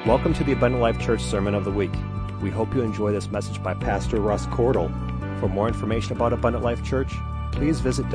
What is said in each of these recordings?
Welcome to the Abundant Life Church Sermon of the Week. We hope you enjoy this message by Pastor Russ Cordle. For more information about Abundant Life Church, please visit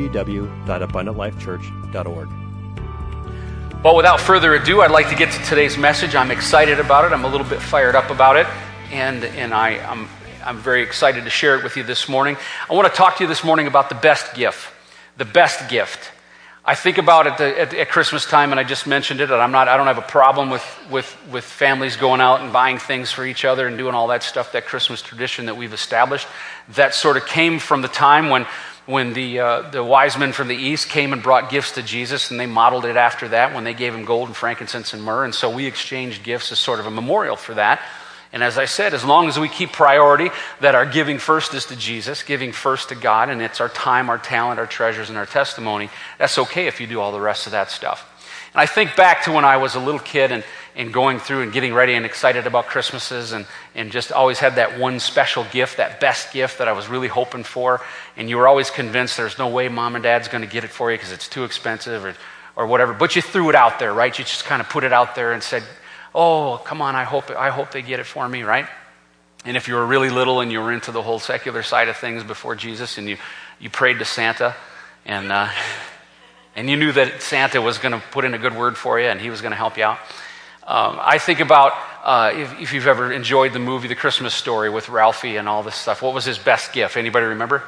www.abundantlifechurch.org. Well, without further ado, I'd like to get to today's message. I'm excited about it. I'm a little bit fired up about it, and I'm very excited to share it with you this morning. I want to talk to you this morning about the best gift. The best gift. I think about it at Christmas time, and I just mentioned it, and I don't have a problem with families going out and buying things for each other and doing all that stuff, that Christmas tradition that we've established. That sort of came from the time when the wise men from the east came and brought gifts to Jesus, and they modeled it after that when they gave him gold and frankincense and myrrh, and so we exchanged gifts as sort of a memorial for that. And as I said, as long as we keep priority that our giving first is to Jesus, giving first to God, and it's our time, our talent, our treasures, and our testimony, that's okay if you do all the rest of that stuff. And I think back to when I was a little kid and going through and getting ready and excited about Christmases and just always had that one special gift, that best gift that I was really hoping for, and you were always convinced there's no way mom and dad's going to get it for you because it's too expensive or whatever, but you threw it out there, right? You just kind of put it out there and said, oh, come on, I hope they get it for me, right? And if you were really little and you were into the whole secular side of things before Jesus and you prayed to Santa and you knew that Santa was going to put in a good word for you and he was going to help you out. I think about if you've ever enjoyed the movie The Christmas Story with Ralphie and all this stuff. What was his best gift? Anybody remember?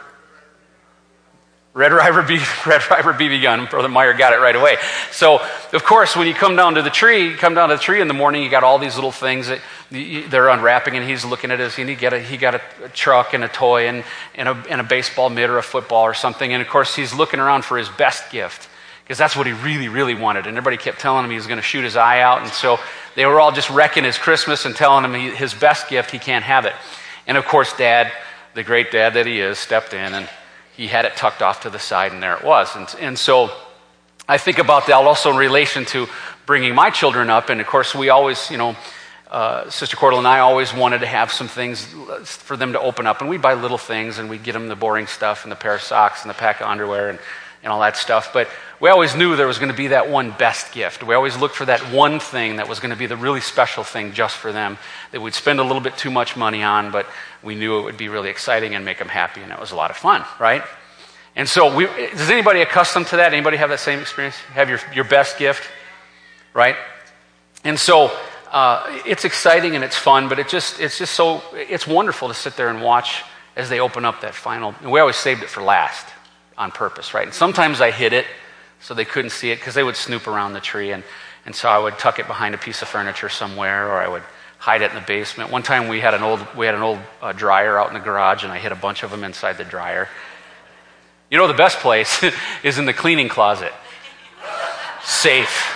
Red Ryder BB gun. Brother Meyer got it right away. So, of course, when you come down to the tree in the morning, you got all these little things that they're unwrapping, and he's looking at his, and he got a truck and a toy and a baseball mitt or a football or something, and of course he's looking around for his best gift because that's what he really, really wanted, and everybody kept telling him he was going to shoot his eye out, and so they were all just wrecking his Christmas and telling him his best gift, he can't have it. And of course, Dad, the great dad that he is, stepped in and he had it tucked off to the side, and there it was. And so I think about that also in relation to bringing my children up. And, of course, we always, Sister Cordell and I always wanted to have some things for them to open up. And we'd buy little things, and we'd get them the boring stuff and the pair of socks and the pack of underwear and all that stuff. But we always knew there was going to be that one best gift. We always looked for that one thing that was going to be the really special thing just for them that we'd spend a little bit too much money on, but we knew it would be really exciting and make them happy, and it was a lot of fun, right? And so, is anybody accustomed to that? Anybody have that same experience? Have your best gift, right? And so, it's exciting and it's fun, but it's wonderful to sit there and watch as they open up that final. And we always saved it for last on purpose, right? And sometimes I hid it so they couldn't see it because they would snoop around the tree, and so I would tuck it behind a piece of furniture somewhere, or I would hide it in the basement. One time we had an old dryer out in the garage, and I hid a bunch of them inside the dryer. You know, the best place is in the cleaning closet. Safe.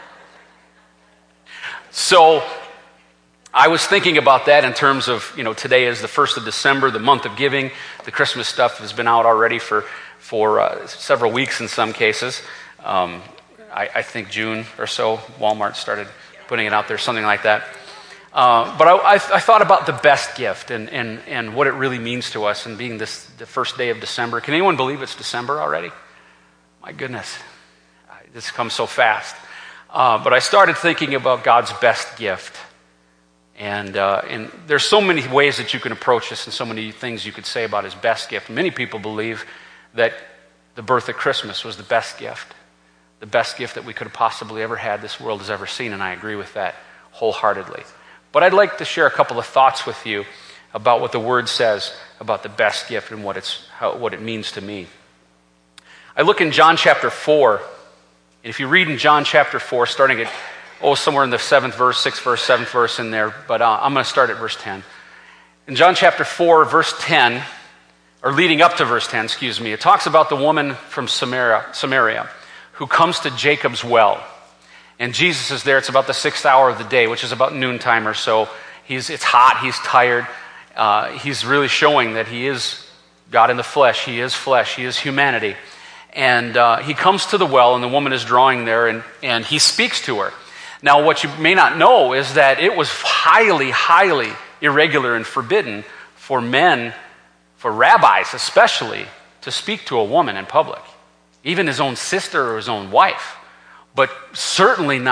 So I was thinking about that in terms of, today is the 1st of December, the month of giving. The Christmas stuff has been out already for several weeks in some cases. I think June or so, Walmart started putting it out there, something like that. But I thought about the best gift and what it really means to us, and being the first day of December. Can anyone believe it's December already? My goodness, this comes so fast. But I started thinking about God's best gift. And there's so many ways that you can approach this and so many things you could say about his best gift. Many people believe that the birth of Christmas was the best gift that we could have possibly ever had, this world has ever seen, and I agree with that wholeheartedly. But I'd like to share a couple of thoughts with you about what the Word says about the best gift and what it means to me. I look in John chapter 4, and if you read in John chapter 4, starting at, somewhere in the 7th verse, 6th verse, 7th verse in there, but I'm going to start at verse 10. In John chapter 4, verse 10, or leading up to verse 10, it talks about the woman from Samaria who comes to Jacob's well. And Jesus is there. It's about the 6th hour of the day, which is about noontime or so. It's hot. He's tired. He's really showing that he is God in the flesh. He is flesh. He is humanity. And he comes to the well, and the woman is drawing there, and he speaks to her. Now, what you may not know is that it was highly, highly irregular and forbidden for men, for rabbis especially, to speak to a woman in public, even his own sister or his own wife. But certainly not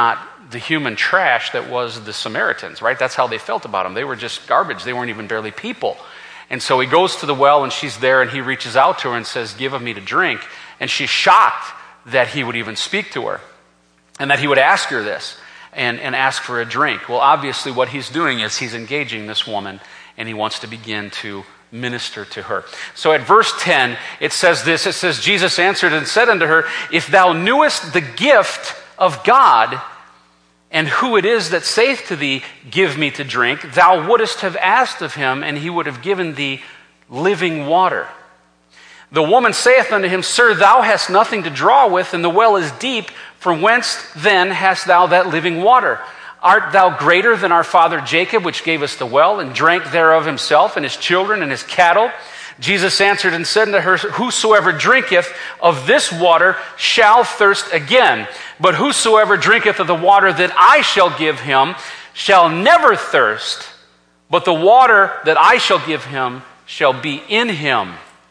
the human trash that was the Samaritans, right? That's how they felt about them. They were just garbage. They weren't even barely people. And so he goes to the well, and she's there, and he reaches out to her and says, "Give of me to drink." And she's shocked that he would even speak to her and that he would ask her this and ask for a drink. Well, obviously what he's doing is he's engaging this woman, and he wants to begin to minister to her. So at verse 10, it says this. It says, "Jesus answered and said unto her, If thou knewest the gift of God, and who it is that saith to thee, Give me to drink, thou wouldest have asked of him, and he would have given thee living water. The woman saith unto him, Sir, thou hast nothing to draw with, and the well is deep. From whence then hast thou that living water? Art thou greater than our father Jacob, which gave us the well, and drank thereof himself, and his children, and his cattle? Jesus answered and said unto her, Whosoever drinketh of this water shall thirst again. But whosoever drinketh of the water that I shall give him shall never thirst. But the water that I shall give him shall be in him,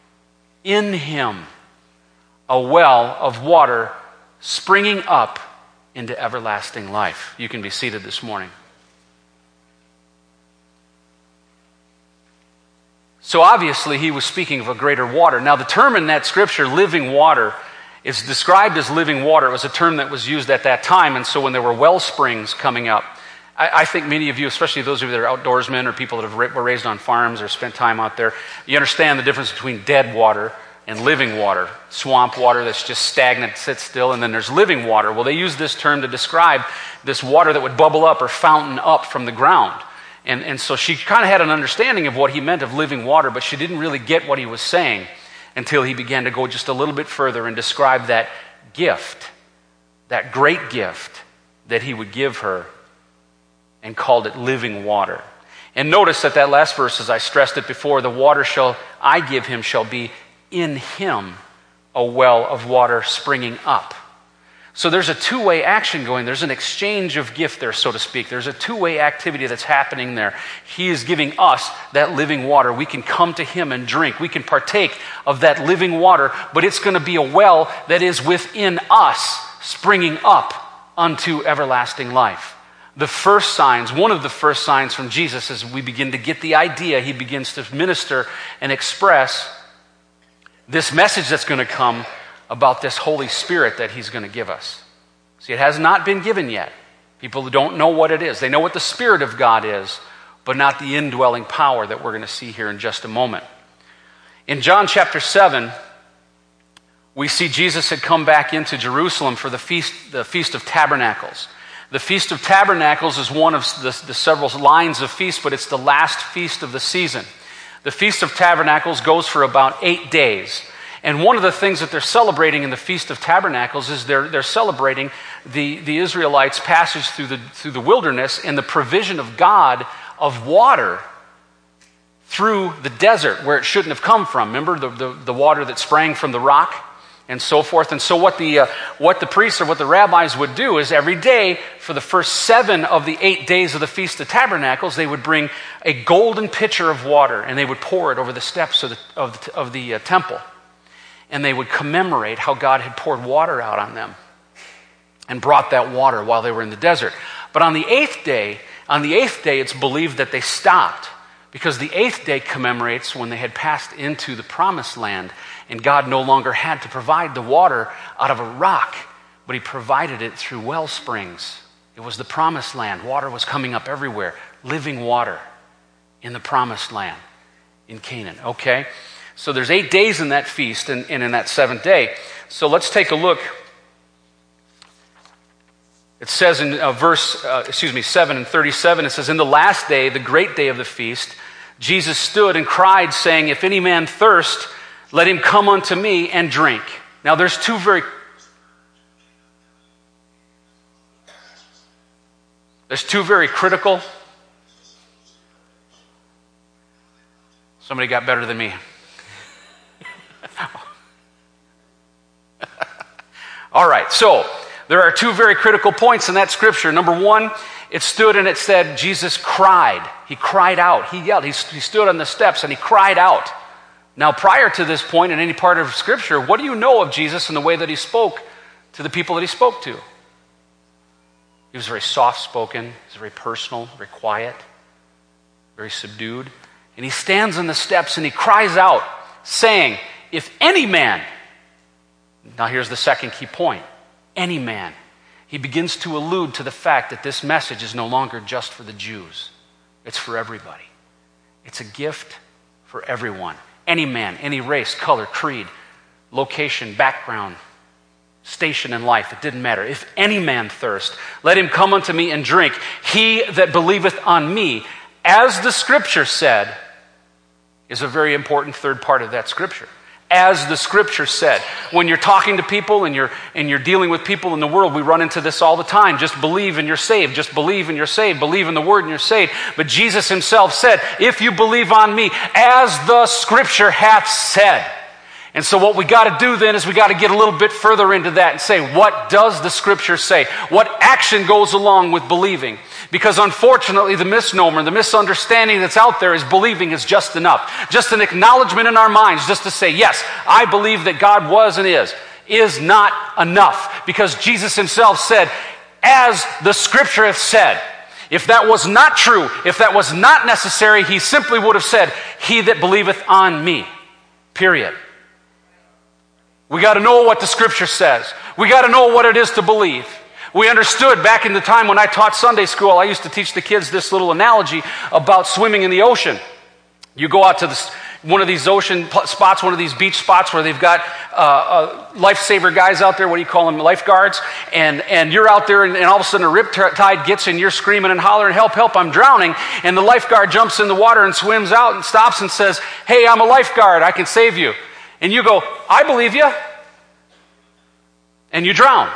a well of water springing up into everlasting life." You can be seated this morning. So obviously he was speaking of a greater water. Now the term in that scripture, living water, is described as living water. It was a term that was used at that time, and so when there were well springs coming up, I think many of you, especially those of you that are outdoorsmen or people that were raised on farms or spent time out there, you understand the difference between dead water and living water. Swamp water that's just stagnant, sits still, and then there's living water. Well, they use this term to describe this water that would bubble up or fountain up from the ground. And so she kind of had an understanding of what he meant of living water, but she didn't really get what he was saying until he began to go just a little bit further and describe that gift, that great gift that he would give her, and called it living water. And notice that last verse, as I stressed it before, the water shall I give him shall be in him a well of water springing up. So there's a two-way action going. There's an exchange of gift there, so to speak. There's a two-way activity that's happening there. He is giving us that living water. We can come to him and drink. We can partake of that living water, but it's going to be a well that is within us, springing up unto everlasting life. The first signs, one of the first signs from Jesus, as we begin to get the idea, he begins to minister and express this message that's going to come about this Holy Spirit that he's going to give us. See, it has not been given yet. People don't know what it is. They know what the Spirit of God is, but not the indwelling power that we're going to see here in just a moment. In John chapter 7, we see Jesus had come back into Jerusalem for the Feast of Tabernacles. The Feast of Tabernacles is one of the several lines of feasts, but it's the last feast of the season. The Feast of Tabernacles goes for about 8 days. And one of the things that they're celebrating in the Feast of Tabernacles is they're celebrating the Israelites' passage through the wilderness and the provision of God of water through the desert where it shouldn't have come from. Remember the water that sprang from the rock and so forth. And so what the priests or what the rabbis would do is every day for the first 7 of the 8 days of the Feast of Tabernacles, they would bring a golden pitcher of water and they would pour it over the steps of the temple. And they would commemorate how God had poured water out on them and brought that water while they were in the desert. But on the eighth day, it's believed that they stopped because the 8th day commemorates when they had passed into the promised land and God no longer had to provide the water out of a rock, but he provided it through well springs. It was the promised land. Water was coming up everywhere. Living water in the promised land in Canaan. Okay? So there's 8 days in that feast and in that 7th day. So let's take a look. It says in 7 and 37, it says, In the last day, the great day of the feast, Jesus stood and cried, saying, If any man thirst, let him come unto me and drink. Now there's two very critical. Somebody got better than me. All right, so there are 2 very critical points in that scripture. Number 1, it stood and it said Jesus cried. He cried out. He yelled. He stood on the steps and he cried out. Now, prior to this point in any part of scripture, what do you know of Jesus and the way that he spoke to the people that he spoke to? He was very soft-spoken. He was very personal, very quiet, very subdued. And he stands on the steps and he cries out, saying, if any man, now here's the second key point, any man. He begins to allude to the fact that this message is no longer just for the Jews. It's for everybody. It's a gift for everyone. Any man, any race, color, creed, location, background, station in life, it didn't matter. If any man thirst, let him come unto me and drink. He that believeth on me, as the scripture said, is a very important third part of that scripture. As the scripture said. When you're talking to people and you're dealing with people in the world, we run into this all the time. Just believe and you're saved. Just believe and you're saved. Believe in the word and you're saved. But Jesus himself said, if you believe on me, as the scripture hath said. And so what we got to do then is we got to get a little bit further into that and say, what does the scripture say? What action goes along with believing? Because unfortunately, the misnomer, the misunderstanding that's out there is believing is just enough. Just an acknowledgement in our minds just to say, yes, I believe that God was and is not enough. Because Jesus himself said, as the scripture hath said. If that was not true, if that was not necessary, he simply would have said, he that believeth on me. Period. We got to know what the scripture says. We got to know what it is to believe. We understood back in the time when I taught Sunday school, I used to teach the kids this little analogy about swimming in the ocean. You go out to one of these ocean spots, one of these beach spots where they've got lifesaver guys out there, what do you call them, lifeguards, and you're out there and all of a sudden a rip tide gets and you're screaming and hollering, help, help, I'm drowning, and the lifeguard jumps in the water and swims out and stops and says, hey, I'm a lifeguard, I can save you. And you go, I believe you. And you drown.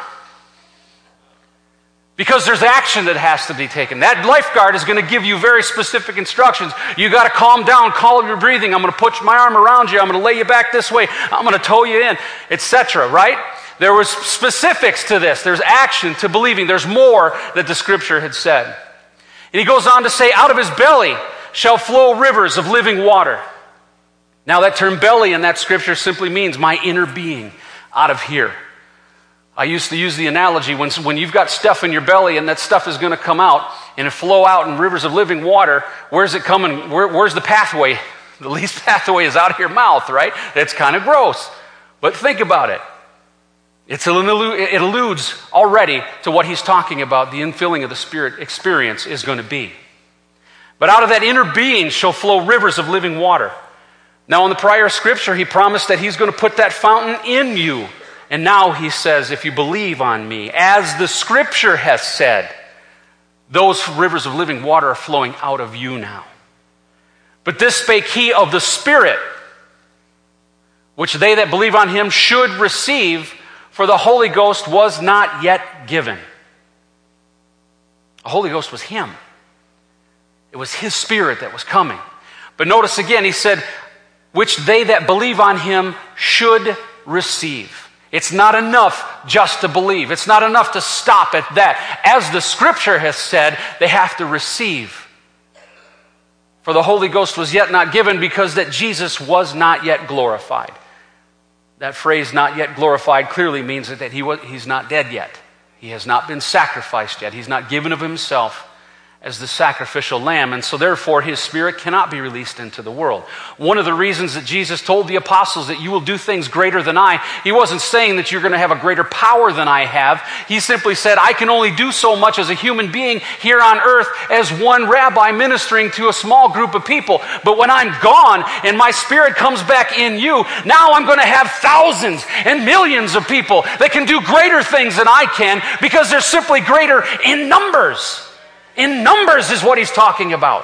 Because there's action that has to be taken. That lifeguard is going to give you very specific instructions. You got to calm down, calm your breathing. I'm going to put my arm around you. I'm going to lay you back this way. I'm going to tow you in, etc. Right? There was specifics to this. There's action to believing. There's more that the scripture had said. And he goes on to say, out of his belly shall flow rivers of living water. Now that term belly in that scripture simply means my inner being out of here. I used to use the analogy when you've got stuff in your belly and that stuff is going to come out and it flow out in rivers of living water, where's it coming? Where's the pathway? The least pathway is out of your mouth, right? It's kind of gross. But think about it. It alludes already to what he's talking about, the infilling of the Spirit experience is going to be. But out of that inner being shall flow rivers of living water. Now, in the prior scripture, he promised that he's going to put that fountain in you. And now he says, if you believe on me, as the scripture has said, those rivers of living water are flowing out of you now. But this spake he of the Spirit, which they that believe on him should receive, for the Holy Ghost was not yet given. The Holy Ghost was him. It was his Spirit that was coming. But notice again, he said, which they that believe on him should receive. It's not enough just to believe. It's not enough to stop at that. As the scripture has said, they have to receive. For the Holy Ghost was yet not given because that Jesus was not yet glorified. That phrase, not yet glorified, clearly means that he's not dead yet. He has not been sacrificed yet. He's not given of himself as the sacrificial lamb, and so therefore his Spirit cannot be released into the world. One of the reasons that Jesus told the apostles that you will do things greater than I, he wasn't saying that you're going to have a greater power than I have. He simply said, I can only do so much as a human being here on earth as one rabbi ministering to a small group of people. But when I'm gone and my Spirit comes back in you, now I'm going to have thousands and millions of people that can do greater things than I can because they're simply greater in numbers. In numbers is what he's talking about.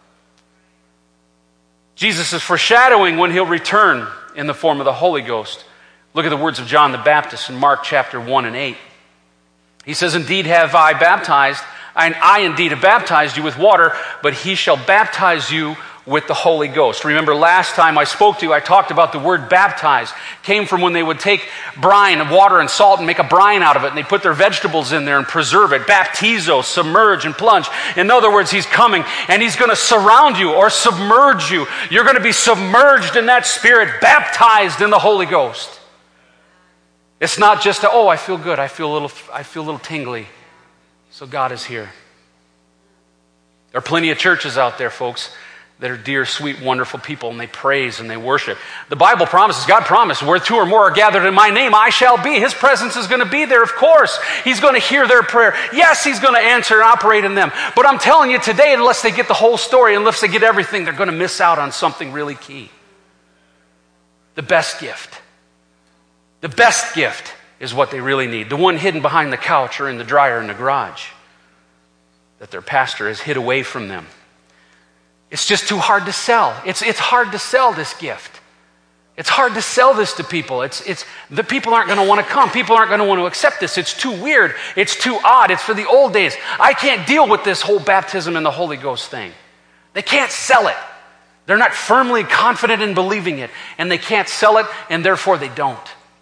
Jesus is foreshadowing when he'll return in the form of the Holy Ghost. Look at the words of John the Baptist in Mark chapter 1 and 8. He says, indeed have I baptized, and I indeed have baptized you with water, but he shall baptize you with the Holy Ghost. Remember last time I spoke to you, I talked about the word baptize. It came from when they would take brine and water and salt and make a brine out of it, and they put their vegetables in there and preserve it. Baptizo, submerge and plunge. In other words, he's coming and he's going to surround you or submerge you. You're going to be submerged in that Spirit, baptized in the Holy Ghost. It's not just, I feel good, I feel a little tingly. So God is here. There are plenty of churches out there, folks, that are dear, sweet, wonderful people, and they praise and they worship. The Bible promises, God promised, where two or more are gathered in my name, I shall be. His presence is going to be there, of course. He's going to hear their prayer. Yes, He's going to answer and operate in them. But I'm telling you today, unless they get the whole story, unless they get everything, they're going to miss out on something really key. The best gift. The best gift is what they really need. The one hidden behind the couch or in the dryer in the garage that their pastor has hid away from them. It's just too hard to sell. It's hard to sell this gift. It's hard to sell this to people. The people aren't going to want to come. People aren't going to want to accept this. It's too weird. It's too odd. It's for the old days. I can't deal with this whole baptism and the Holy Ghost thing. They can't sell it. They're not firmly confident in believing it, and they can't sell it, and therefore they don't.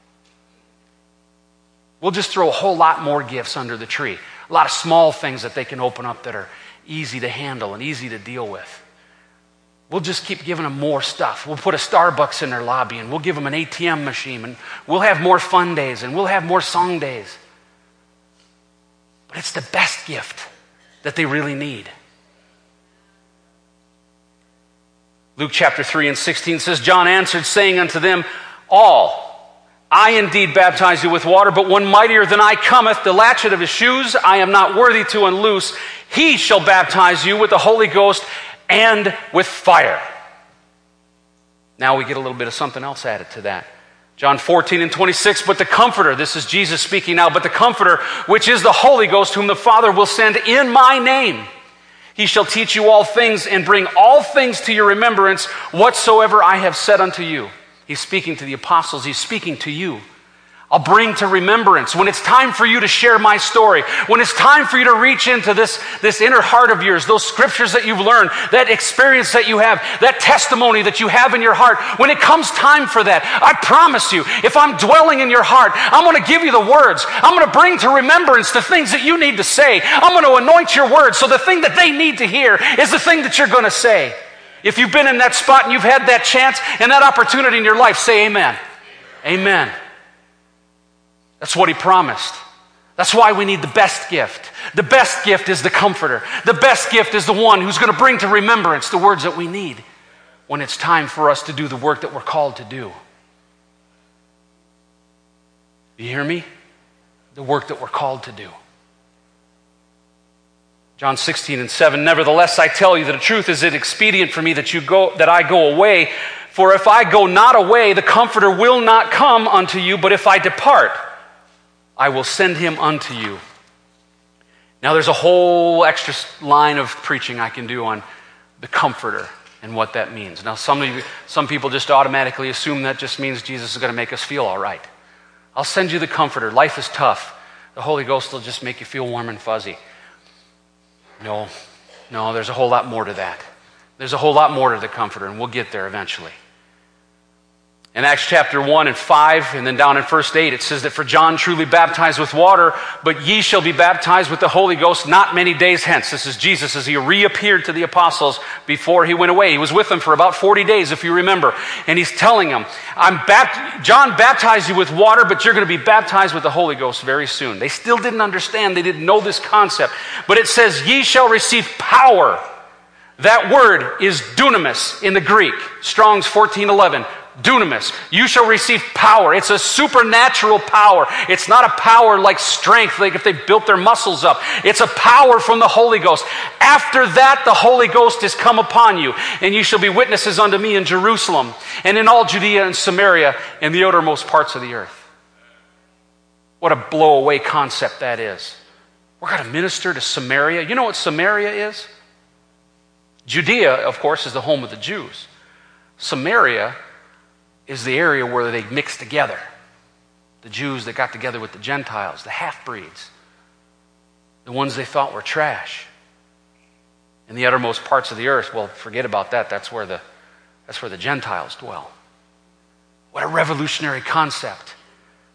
We'll just throw a whole lot more gifts under the tree. A lot of small things that they can open up that are easy to handle and easy to deal with. We'll just keep giving them more stuff. We'll put a Starbucks in their lobby, and we'll give them an ATM machine, and we'll have more fun days, and we'll have more song days. But it's the best gift that they really need. Luke chapter 3 and 16 says, John answered, saying unto them all, I indeed baptize you with water, but one mightier than I cometh, the latchet of his shoes I am not worthy to unloose. He shall baptize you with the Holy Ghost and with fire. Now we get a little bit of something else added to that. John 14 and 26, but the Comforter, this is Jesus speaking now, but the Comforter, which is the Holy Ghost, whom the Father will send in my name, He shall teach you all things and bring all things to your remembrance whatsoever I have said unto you. He's speaking to the apostles. He's speaking to you. I'll bring to remembrance when it's time for you to share my story, when it's time for you to reach into this inner heart of yours, those scriptures that you've learned, that experience that you have, that testimony that you have in your heart. When it comes time for that, I promise you, if I'm dwelling in your heart, I'm going to give you the words. I'm going to bring to remembrance the things that you need to say. I'm going to anoint your words so the thing that they need to hear is the thing that you're going to say. If you've been in that spot and you've had that chance and that opportunity in your life, say amen. Amen. That's what He promised. That's why we need the best gift. The best gift is the Comforter. The best gift is the one who's going to bring to remembrance the words that we need when it's time for us to do the work that we're called to do. You hear me? The work that we're called to do. John 16 and 7, nevertheless I tell you that the truth is it expedient for me that I go away. For if I go not away, the Comforter will not come unto you, but if I depart, I will send him unto you. Now there's a whole extra line of preaching I can do on the Comforter and what that means. Now some people just automatically assume that just means Jesus is going to make us feel all right. I'll send you the Comforter. Life is tough. The Holy Ghost will just make you feel warm and fuzzy. No, there's a whole lot more to that. There's a whole lot more to the Comforter, and we'll get there eventually. In Acts chapter 1 and 5, and then down in verse 8, it says that for John truly baptized with water, but ye shall be baptized with the Holy Ghost not many days hence. This is Jesus as he reappeared to the apostles before he went away. He was with them for about 40 days, if you remember. And he's telling them, John baptized you with water, but you're going to be baptized with the Holy Ghost very soon. They still didn't understand. They didn't know this concept. But it says, ye shall receive power. That word is dunamis in the Greek. Strong's 14:11. Dunamis. You shall receive power. It's a supernatural power. It's not a power like strength, like if they built their muscles up. It's a power from the Holy Ghost. After that, the Holy Ghost is come upon you, and you shall be witnesses unto me in Jerusalem, and in all Judea and Samaria, and the uttermost parts of the earth. What a blow-away concept that is. We're going to minister to Samaria. You know what Samaria is? Judea, of course, is the home of the Jews. Samaria is the area where they mixed together. The Jews that got together with the Gentiles, the half-breeds, the ones they thought were trash. In the uttermost parts of the earth, well, forget about that. That's where the Gentiles dwell. What a revolutionary concept.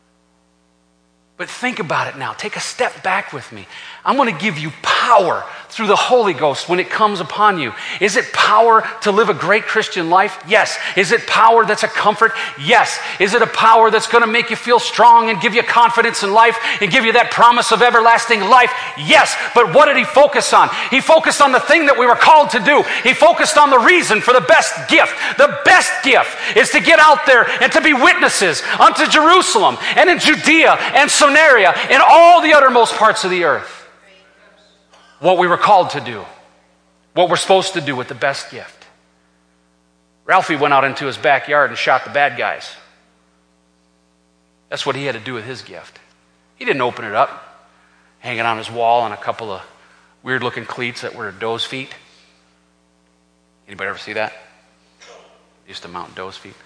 But think about it now. Take a step back with me. I'm going to give you power through the Holy Ghost when it comes upon you? Is it power to live a great Christian life? Yes. Is it power that's a comfort? Yes. Is it a power that's going to make you feel strong and give you confidence in life and give you that promise of everlasting life? Yes. But what did he focus on? He focused on the thing that we were called to do. He focused on the reason for the best gift. The best gift is to get out there and to be witnesses unto Jerusalem and in Judea and Samaria and all the uttermost parts of the earth. What we were called to do. What we're supposed to do with the best gift. Ralphie went out into his backyard and shot the bad guys. That's what he had to do with his gift. He didn't open it up, hang it on his wall on a couple of weird-looking cleats that were doe's feet. Anybody ever see that? They used to mount doe's feet.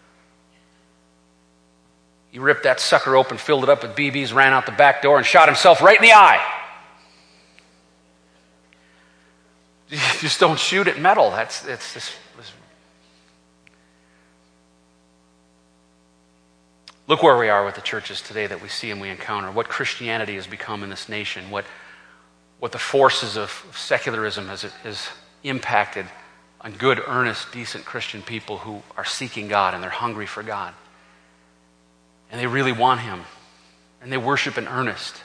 He ripped that sucker open, filled it up with BBs, ran out the back door, and shot himself right in the eye. You just don't shoot at metal. Look where we are with the churches today that we see and we encounter. What Christianity has become in this nation. What the forces of secularism has impacted on good, earnest, decent Christian people who are seeking God and they're hungry for God. And they really want Him. And they worship in earnest.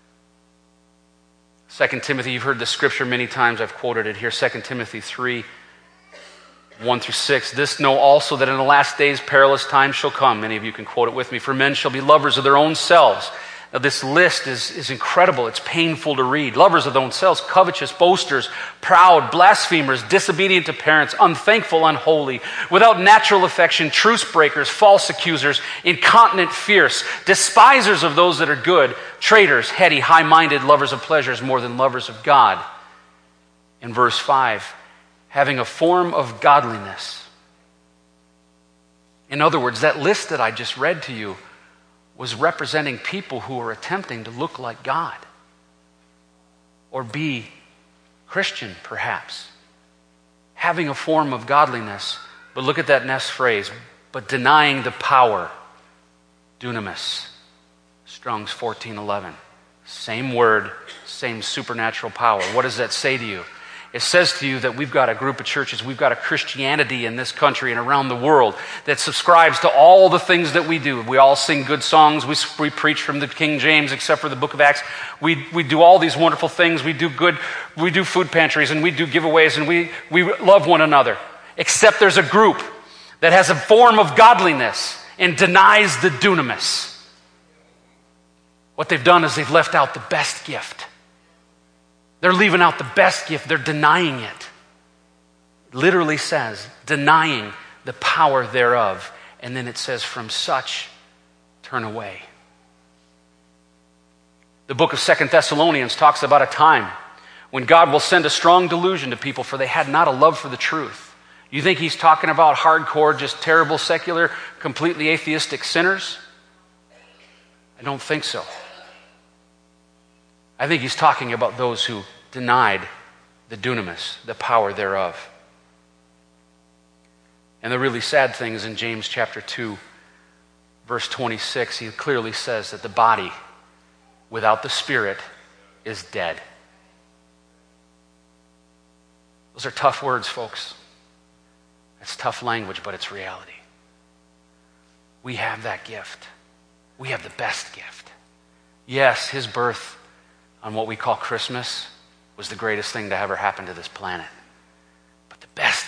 2 Timothy, you've heard this scripture many times. I've quoted it here. 2 Timothy 3, 1 through 6. This know also that in the last days perilous times shall come. Many of you can quote it with me. For men shall be lovers of their own selves. Now this list is incredible. It's painful to read. Lovers of their own selves, covetous, boasters, proud, blasphemers, disobedient to parents, unthankful, unholy, without natural affection, truce breakers, false accusers, incontinent, fierce, despisers of those that are good, traitors, heady, high-minded, lovers of pleasures more than lovers of God. In verse 5, having a form of godliness. In other words, that list that I just read to you was representing people who were attempting to look like God or be Christian, perhaps. Having a form of godliness, but look at that next phrase, but denying the power, dunamis, Strong's 1411. Same word, same supernatural power. What does that say to you? It says to you that we've got a group of churches, we've got a Christianity in this country and around the world that subscribes to all the things that we do. We all sing good songs. We preach from the King James, except for the book of Acts. We do all these wonderful things. We do food pantries and we do giveaways and we love one another. Except there's a group that has a form of godliness and denies the dunamis. What they've done is they've left out the best gift. They're leaving out the best gift. They're denying it. It literally says, denying the power thereof. And then it says, from such, turn away. The book of 2 Thessalonians talks about a time when God will send a strong delusion to people, for they had not a love for the truth. You think he's talking about hardcore, just terrible, secular, completely atheistic sinners? I don't think so. I think he's talking about those who denied the dunamis, the power thereof. And the really sad thing is in James chapter 2, verse 26, he clearly says that the body without the spirit is dead. Those are tough words, folks. It's tough language, but it's reality. We have that gift. We have the best gift. Yes, his birth on what we call Christmas was the greatest thing to ever happen to this planet. But the best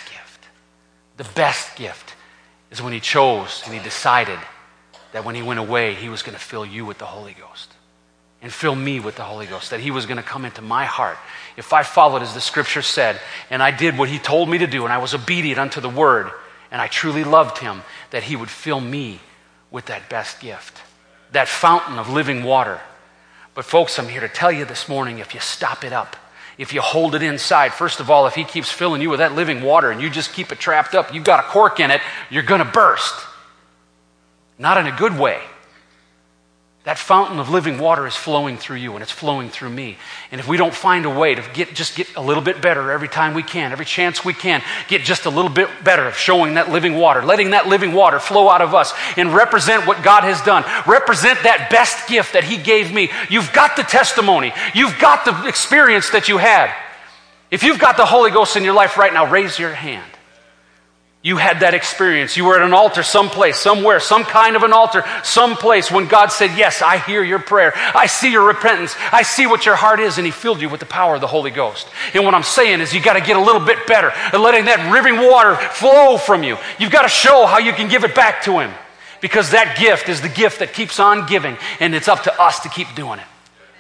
gift is when he chose and he decided that when he went away, he was going to fill you with the Holy Ghost and fill me with the Holy Ghost, that he was going to come into my heart. If I followed as the scripture said, and I did what he told me to do, and I was obedient unto the word, and I truly loved him, that he would fill me with that best gift, that fountain of living water. But folks, I'm here to tell you this morning, if you stop it up, if you hold it inside, first of all, if he keeps filling you with that living water and you just keep it trapped up, you've got a cork in it, you're going to burst. Not in a good way. That fountain of living water is flowing through you and it's flowing through me. And if we don't find a way to get a little bit better every time we can, every chance we can, get just a little bit better of showing that living water, letting that living water flow out of us and represent what God has done, represent that best gift that he gave me. You've got the testimony. You've got the experience that you had. If you've got the Holy Ghost in your life right now, raise your hand. You had that experience. You were at an altar someplace, somewhere, some kind of an altar, someplace when God said, yes, I hear your prayer. I see your repentance. I see what your heart is, and He filled you with the power of the Holy Ghost. And what I'm saying is you got to get a little bit better at letting that living water flow from you. You've got to show how you can give it back to Him, because that gift is the gift that keeps on giving, and it's up to us to keep doing it.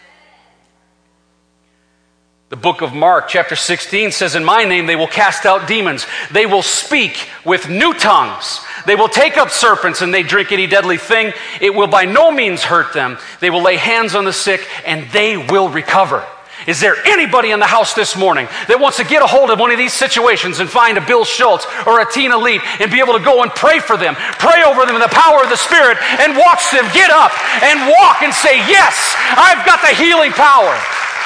The book of Mark, chapter 16, says, in my name they will cast out demons. They will speak with new tongues. They will take up serpents, and they drink any deadly thing. It will by no means hurt them. They will lay hands on the sick, and they will recover. Is there anybody in the house this morning that wants to get a hold of one of these situations and find a Bill Schultz or a Tina Leet and be able to go and pray for them, pray over them in the power of the Spirit, and watch them get up and walk and say, yes, I've got the healing power.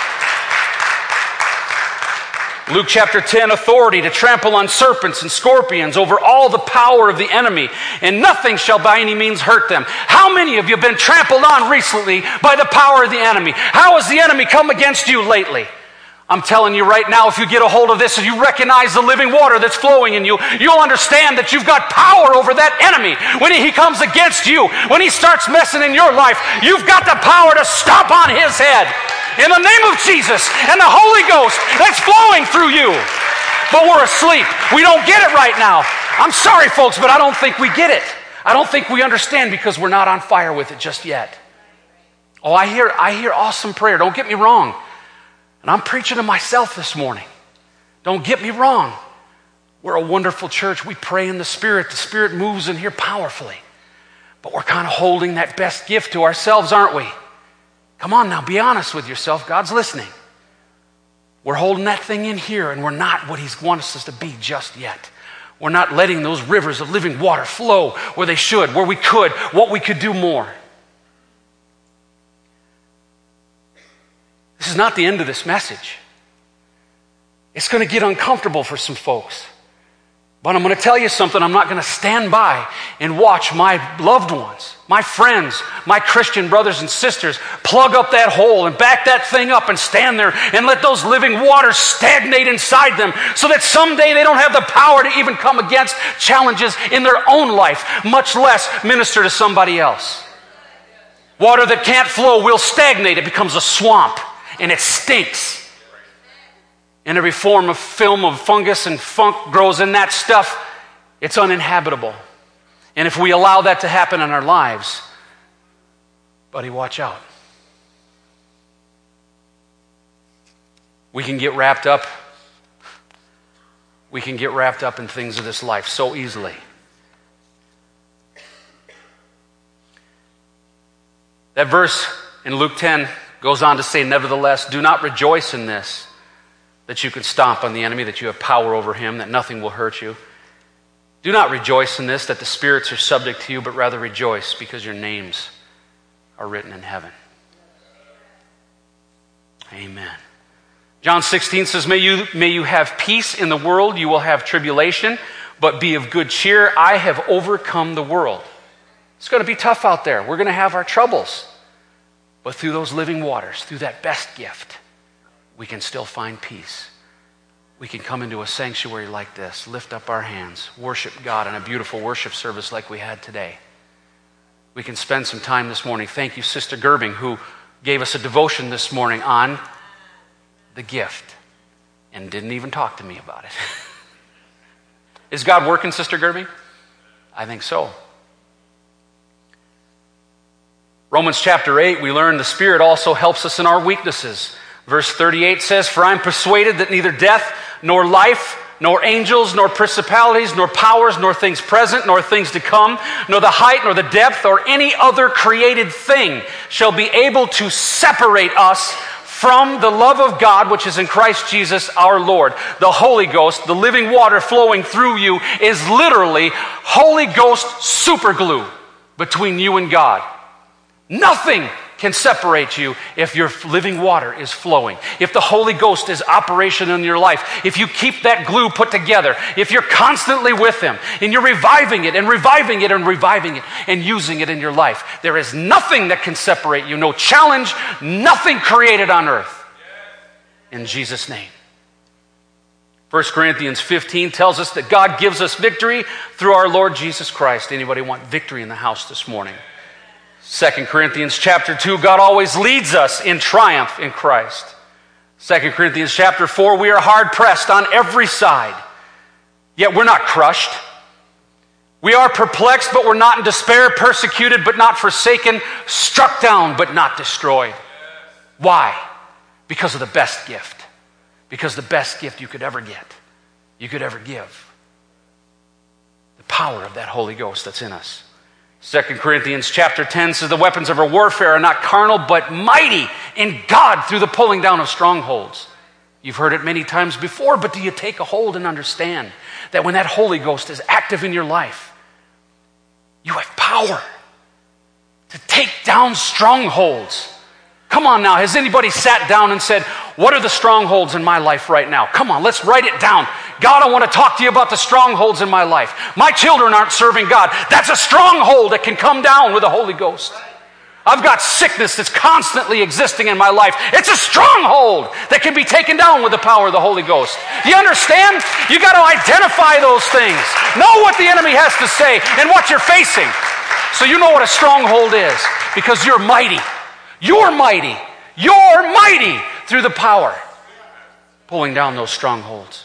Luke chapter 10, authority to trample on serpents and scorpions over all the power of the enemy, and nothing shall by any means hurt them. How many of you have been trampled on recently by the power of the enemy? How has the enemy come against you lately? I'm telling you right now, if you get a hold of this and you recognize the living water that's flowing in you, you'll understand that you've got power over that enemy. When he comes against you, when he starts messing in your life, you've got the power to stomp on his head. In the name of Jesus and the Holy Ghost that's flowing through you. But we're asleep. We don't get it right now. I'm sorry, folks, but I don't think we get it. I don't think we understand because we're not on fire with it just yet. Oh, I hear awesome prayer. Don't get me wrong. And I'm preaching to myself this morning. Don't get me wrong. We're a wonderful church. We pray in the Spirit. The Spirit moves in here powerfully. But we're kind of holding that best gift to ourselves, aren't we? Come on now, be honest with yourself. God's listening. We're holding that thing in here, and we're not what He wants us to be just yet. We're not letting those rivers of living water flow where they should, where we could, what we could do more. This is not the end of this message. It's going to get uncomfortable for some folks. But I'm going to tell you something. I'm not going to stand by and watch my loved ones, my friends, my Christian brothers and sisters plug up that hole and back that thing up and stand there and let those living waters stagnate inside them so that someday they don't have the power to even come against challenges in their own life, much less minister to somebody else. Water that can't flow will stagnate. It becomes a swamp and it stinks. And every form of film of fungus and funk grows in that stuff. It's uninhabitable. And if we allow that to happen in our lives, buddy, watch out. We can get wrapped up. We can get wrapped up in things of this life so easily. That verse in Luke 10 goes on to say, nevertheless, do not rejoice in this, that you can stomp on the enemy, that you have power over him, that nothing will hurt you. Do not rejoice in this, that the spirits are subject to you, but rather rejoice because your names are written in heaven. Amen. John 16 says, may you have peace in the world. You will have tribulation, but be of good cheer. I have overcome the world. It's going to be tough out there. We're going to have our troubles. But through those living waters, through that best gift, we can still find peace. We can come into a sanctuary like this, lift up our hands, worship God in a beautiful worship service like we had today. We can spend some time this morning. Thank you, Sister Gerbing, who gave us a devotion this morning on the gift and didn't even talk to me about it. Is God working, Sister Gerbing? I think so. Romans chapter 8, we learn the Spirit also helps us in our weaknesses. Verse 38 says, for I am persuaded that neither death, nor life, nor angels, nor principalities, nor powers, nor things present, nor things to come, nor the height, nor the depth, or any other created thing shall be able to separate us from the love of God, which is in Christ Jesus our Lord. The Holy Ghost, the living water flowing through you, is literally Holy Ghost super glue between you and God. Nothing can separate you if your living water is flowing. If the Holy Ghost is operation in your life, if you keep that glue put together, if you're constantly with Him and you're reviving it and reviving it and reviving it and using it in your life, there is nothing that can separate you. No challenge, nothing created on earth. In Jesus' name. 1 Corinthians 15 tells us that God gives us victory through our Lord Jesus Christ. Anybody want victory in the house this morning? 2 Corinthians chapter 2, God always leads us in triumph in Christ. 2 Corinthians chapter 4, we are hard pressed on every side, yet we're not crushed. We are perplexed, but we're not in despair, persecuted, but not forsaken, struck down, but not destroyed. Why? Because of the best gift. Because the best gift you could ever get, you could ever give. The power of that Holy Ghost that's in us. 2 Corinthians chapter 10 says the weapons of our warfare are not carnal, but mighty in God through the pulling down of strongholds. You've heard it many times before, but do you take a hold and understand that when that Holy Ghost is active in your life, you have power to take down strongholds? Come on now, has anybody sat down and said, what are the strongholds in my life right now? Come on, let's write it down. God, I want to talk to you about the strongholds in my life. My children aren't serving God. That's a stronghold that can come down with the Holy Ghost. I've got sickness that's constantly existing in my life. It's a stronghold that can be taken down with the power of the Holy Ghost. You understand? You got to identify those things. Know what the enemy has to say and what you're facing. So you know what a stronghold is, because you're mighty. You're mighty. You're mighty through the power pulling down those strongholds.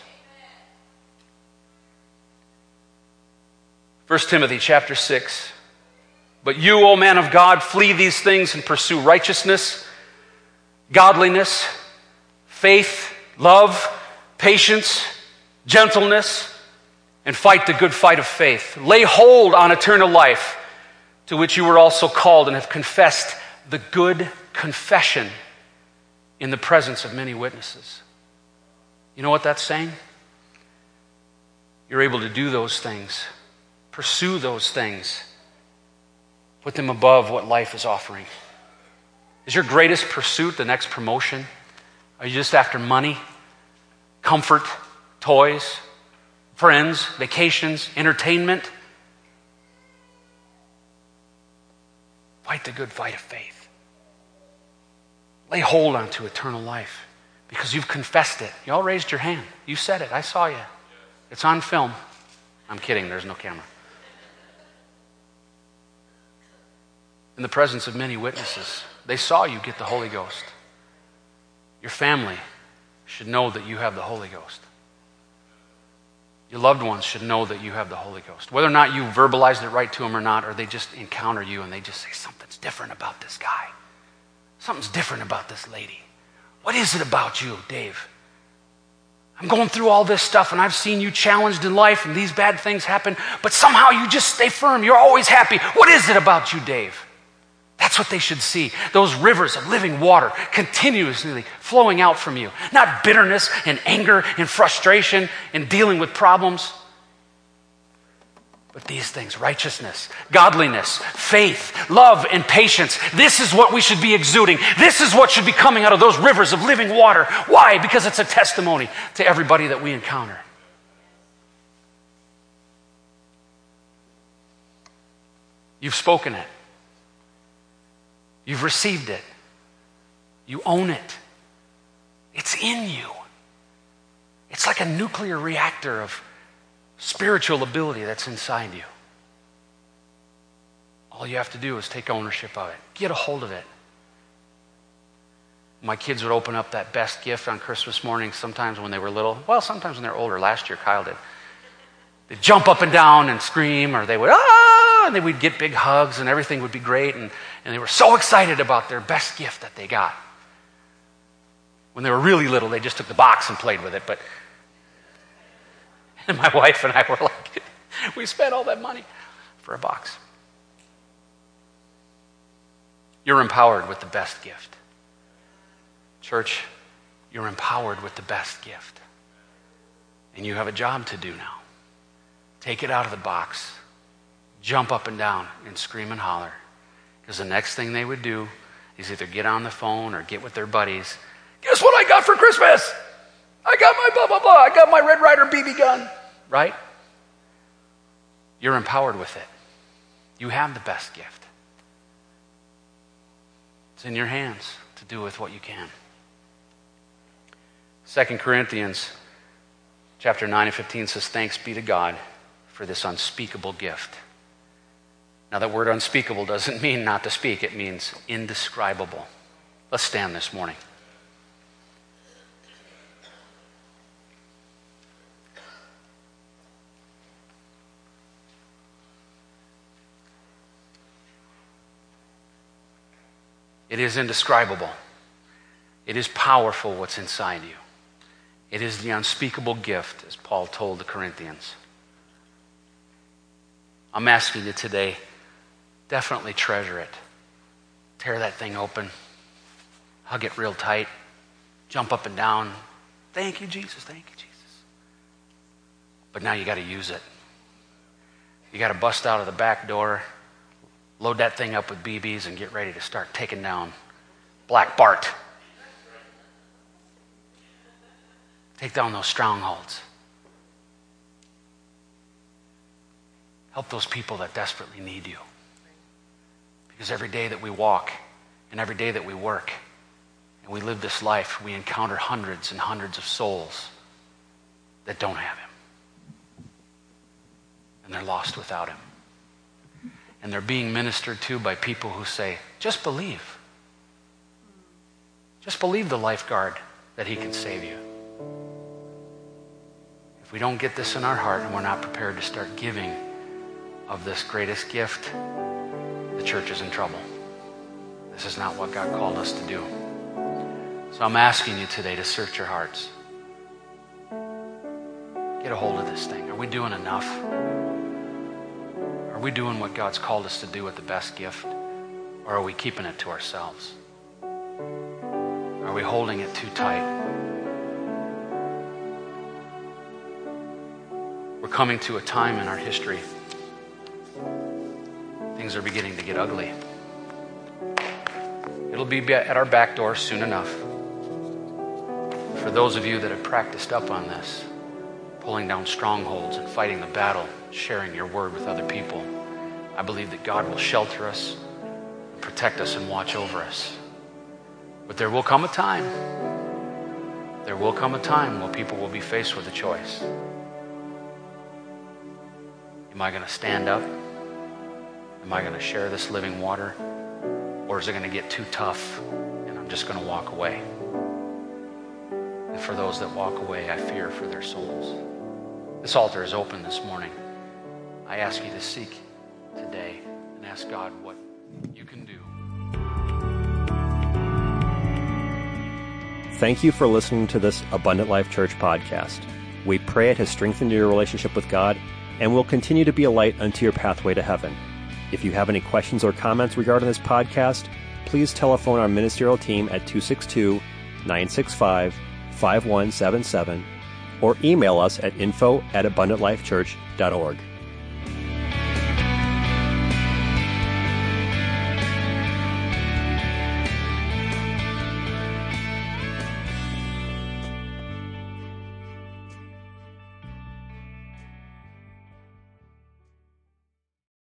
1 Timothy chapter 6. But you, O man of God, flee these things and pursue righteousness, godliness, faith, love, patience, gentleness, and fight the good fight of faith. Lay hold on eternal life, to which you were also called and have confessed the good confession in the presence of many witnesses. You know what that's saying? You're able to do those things, pursue those things, put them above what life is offering. Is your greatest pursuit the next promotion? Are you just after money, comfort, toys, friends, vacations, entertainment? Fight the good fight of faith. Lay hold onto eternal life because you've confessed it. You all raised your hand. You said it. I saw you. It's on film. I'm kidding. There's no camera. In the presence of many witnesses, they saw you get the Holy Ghost. Your family should know that you have the Holy Ghost. Your loved ones should know that you have the Holy Ghost. Whether or not you verbalized it right to them or not, or they just encounter you and they just say, something's different about this guy. Something's different about this lady. What is it about you, Dave? I'm going through all this stuff and I've seen you challenged in life and these bad things happen, but somehow you just stay firm. You're always happy. What is it about you, Dave? That's what they should see. Those rivers of living water continuously flowing out from you. Not bitterness and anger and frustration and dealing with problems. But these things, righteousness, godliness, faith, love, and patience. This is what we should be exuding. This is what should be coming out of those rivers of living water. Why? Because it's a testimony to everybody that we encounter. You've spoken it. You've received it. You own it. It's in you. It's like a nuclear reactor of spiritual ability that's inside you. All you have to do is take ownership of it. Get a hold of it. My kids would open up that best gift on Christmas morning sometimes when they were little. Well, sometimes when they're older. Last year, Kyle did. They'd jump up and down and scream, or they would, and they would get big hugs, and everything would be great, and they were so excited about their best gift that they got. When they were really little, they just took the box and played with it, and my wife and I were like, we spent all that money for a box. You're empowered with the best gift. Church, you're empowered with the best gift. And you have a job to do now. Take it out of the box. Jump up and down and scream and holler. Because the next thing they would do is either get on the phone or get with their buddies. Guess what I got for Christmas? I got my blah, blah, blah. I got my Red Ryder BB gun. Right? You're empowered with it. You have the best gift. It's in your hands to do with what you can. 2 Corinthians Chapter 9 and 15 says, "Thanks be to God for this unspeakable gift." Now, that word unspeakable doesn't mean not to speak. It means indescribable. Let's stand this morning. It is indescribable. It is powerful what's inside you. It is the unspeakable gift, as Paul told the Corinthians. I'm asking you today, definitely treasure it. Tear that thing open. Hug it real tight. Jump up and down. Thank you, Jesus. Thank you, Jesus. But now you got to use it. You got to bust out of the back door, load that thing up with BBs, and get ready to start taking down Black Bart. Take down those strongholds. Help those people that desperately need you. Because every day that we walk and every day that we work and we live this life, we encounter hundreds and hundreds of souls that don't have him. And they're lost without him. And they're being ministered to by people who say, just believe. Just believe the lifeguard that he can save you. If we don't get this in our heart and we're not prepared to start giving of this greatest gift, the church is in trouble. This is not what God called us to do. So I'm asking you today to search your hearts. Get a hold of this thing. Are we doing enough? Are we doing what God's called us to do with the best gift? Or are we keeping it to ourselves? Are we holding it too tight? We're coming to a time in our history. Things are beginning to get ugly. It'll be at our back door soon enough. For those of you that have practiced up on this, pulling down strongholds and fighting the battle, sharing your word with other people, I believe that God will shelter us, protect us, and watch over us. But there will come a time. There will come a time when people will be faced with a choice. Am I going to stand up? Am I going to share this living water? Or is it going to get too tough and I'm just going to walk away? And for those that walk away, I fear for their souls. This altar is open this morning. I ask you to seek today and ask God what you can do. Thank you for listening to this Abundant Life Church podcast. We pray it has strengthened your relationship with God and will continue to be a light unto your pathway to heaven. If you have any questions or comments regarding this podcast, please telephone our ministerial team at 262-965-5177 or email us at info@abundantlifechurch.org.